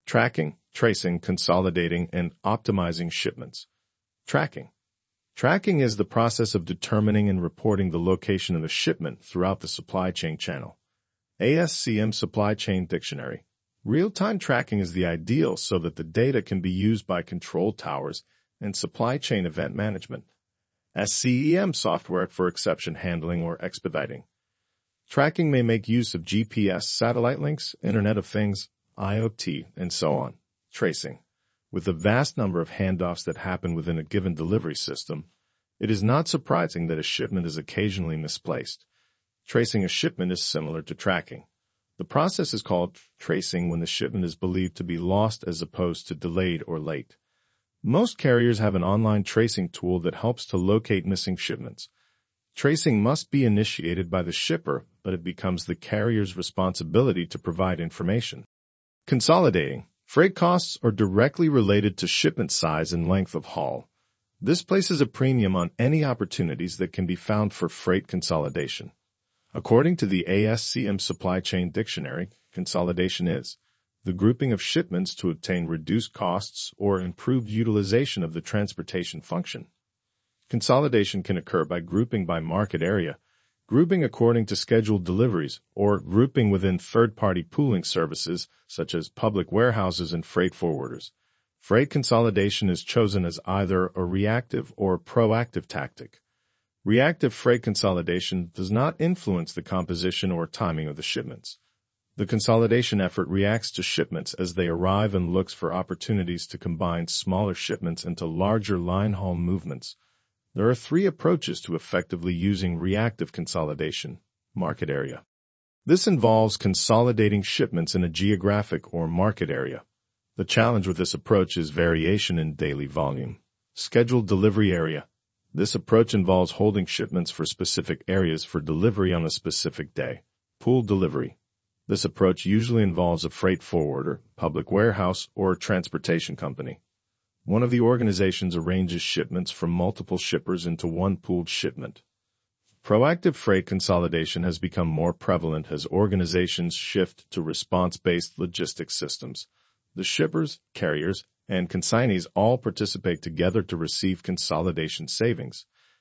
Tracking, tracing, consolidating, and optimizing shipments. Tracking. Tracking is the process of determining and reporting the location of a shipment throughout the supply chain channel. ASCM Supply Chain Dictionary. Real-time tracking is the ideal so that the data can be used by control towers and supply chain event management. SCEM software for exception handling or expediting. Tracking may make use of GPS, satellite links, Internet of Things, IoT, and so on. Tracing. With the vast number of handoffs that happen within a given delivery system, it is not surprising that a shipment is occasionally misplaced. Tracing a shipment is similar to tracking. The process is called tracing when the shipment is believed to be lost as opposed to delayed or late. Most carriers have an online tracing tool that helps to locate missing shipments. Tracing must be initiated by the shipper, but it becomes the carrier's responsibility to provide information. Consolidating. Freight costs are directly related to shipment size and length of haul. This places a premium on any opportunities that can be found for freight consolidation. According to the ASCM Supply Chain Dictionary, consolidation is the grouping of shipments to obtain reduced costs or improved utilization of the transportation function. Consolidation can occur by grouping by market area, grouping according to scheduled deliveries, or grouping within third-party pooling services such as public warehouses and freight forwarders. Freight consolidation is chosen as either a reactive or proactive tactic. Reactive freight consolidation does not influence the composition or timing of the shipments. The consolidation effort reacts to shipments as they arrive and looks for opportunities to combine smaller shipments into larger line haul movements. There are 3 approaches to effectively using reactive consolidation. Market area. This involves consolidating shipments in a geographic or market area. The challenge with this approach is variation in daily volume. Scheduled delivery area. This approach involves holding shipments for specific areas for delivery on a specific day. Pooled delivery. This approach usually involves a freight forwarder, public warehouse, or a transportation company. One of the organizations arranges shipments from multiple shippers into one pooled shipment. Proactive freight consolidation has become more prevalent as organizations shift to response-based logistics systems. The shippers, carriers, and consignees all participate together to receive consolidation savings.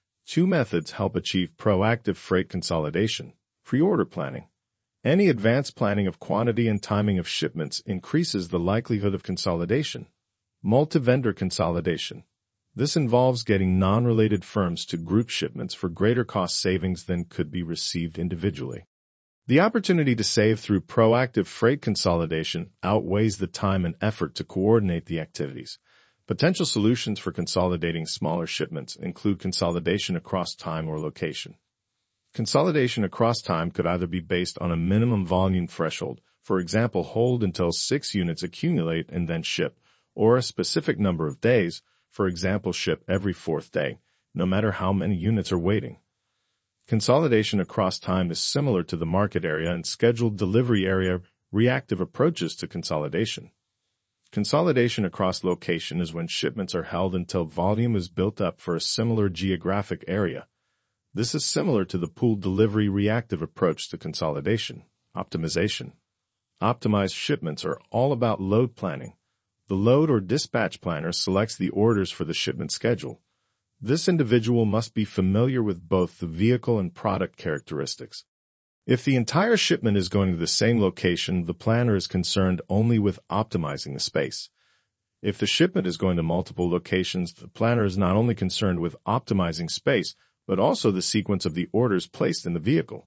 2 methods help achieve proactive freight consolidation. Pre-order planning. Any advanced planning of quantity and timing of shipments increases the likelihood of consolidation. Multi-vendor consolidation. This involves getting non-related firms to group shipments for greater cost savings than could be received individually. The opportunity to save through proactive freight consolidation outweighs the time and effort to coordinate the activities. Potential solutions for consolidating smaller shipments include consolidation across time or location. Consolidation across time could either be based on a minimum volume threshold, for example, hold until 6 units accumulate and then ship, or a specific number of days, for example, ship every 4th day, no matter how many units are waiting. Consolidation across time is similar to the market area and scheduled delivery area reactive approaches to consolidation. Consolidation across location is when shipments are held until volume is built up for a similar geographic area. This is similar to the pooled delivery reactive approach to consolidation. Optimization. Optimized shipments are all about load planning. The load or dispatch planner selects the orders for the shipment schedule. This individual must be familiar with both the vehicle and product characteristics. If the entire shipment is going to the same location, the planner is concerned only with optimizing the space. If the shipment is going to multiple locations, the planner is not only concerned with optimizing space, but also the sequence of the orders placed in the vehicle.